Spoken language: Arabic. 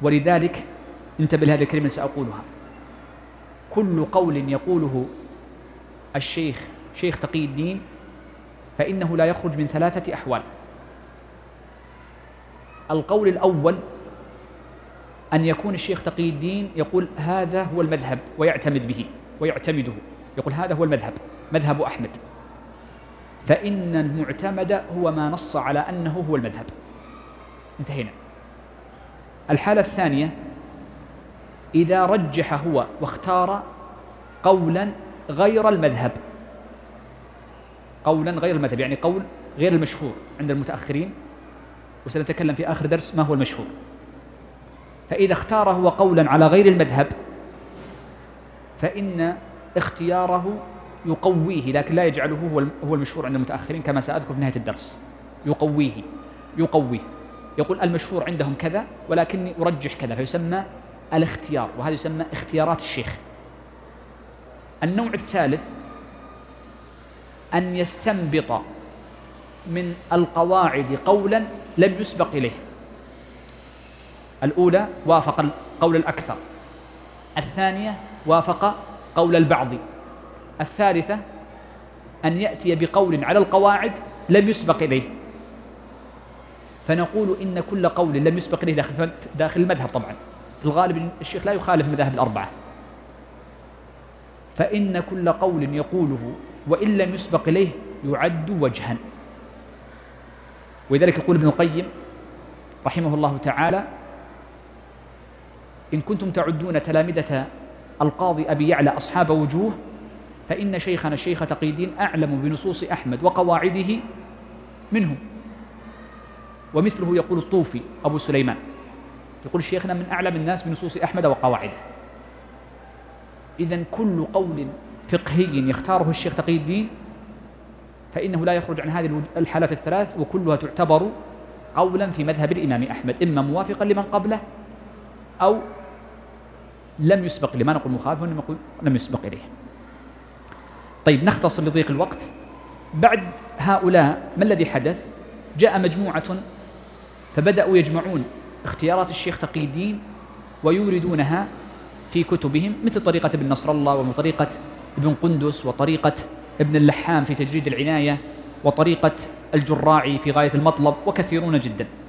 ولذلك انتبه لهذه الكلمة سأقولها: كل قول يقوله الشيخ شيخ تقي الدين فإنه لا يخرج من 3 أحوال. القول الأول أن يكون الشيخ تقي الدين يقول هذا هو المذهب ويعتمد به ويعتمده، يقول هذا هو المذهب، مذهب أحمد، فإن المعتمد هو ما نص على أنه هو المذهب. انتهينا. الحالة الثانية: إذا رجح هو واختار قولا غير المذهب، قولا غير المذهب يعني قول غير المشهور عند المتأخرين، وسنتكلم في آخر درس ما هو المشهور. فإذا اختار هو قولا على غير المذهب فإن اختياره يقويه، لكن لا يجعله هو المشهور عند المتأخرين كما سأذكر في نهاية الدرس. يقويه يقول المشهور عندهم كذا ولكني أرجح كذا، فيسمى الاختيار، وهذا يسمى اختيارات الشيخ. النوع الثالث أن يستنبط من القواعد قولا لم يسبق إليه. الأولى وافق القول الأكثر، الثانية وافق قول البعض، الثالثة أن يأتي بقول على القواعد لم يسبق إليه. فنقول إن كل قول لم يسبق إليه داخل المذهب، طبعا في الغالب الشيخ لا يخالف المذاهب الأربعة، فإن كل قول يقوله وإن لم يسبق إليه يعد وجها. ولذلك يقول ابن القيم رحمه الله تعالى: إن كنتم تعدون تلامذة القاضي أبي يعلى أصحاب وجوه فإن شيخنا الشيخ تقي الدين أعلم بنصوص أحمد وقواعده منهم. ومثله يقول الطوفي أبو سليمان، يقول شيخنا من أعلم الناس بنصوص أحمد وقواعده. إذن كل قول فقهي يختاره الشيخ تقي الدين فإنه لا يخرج عن هذه الحالات الثلاث، وكلها تعتبر قولا في مذهب الإمام أحمد، إما موافقا لمن قبله أو لم يسبق، لما نقول مخالف إنما نقول لم يسبق إليه. طيب نختصر لضيق الوقت. بعد هؤلاء ما الذي حدث؟ جاء مجموعة فبدأوا يجمعون اختيارات الشيخ تقي الدين ويوردونها في كتبهم، مثل طريقة ابن نصر الله وطريقة ابن قندس وطريقة ابن اللحام في تجريد العناية وطريقة الجراعي في غاية المطلب وكثيرون جدا.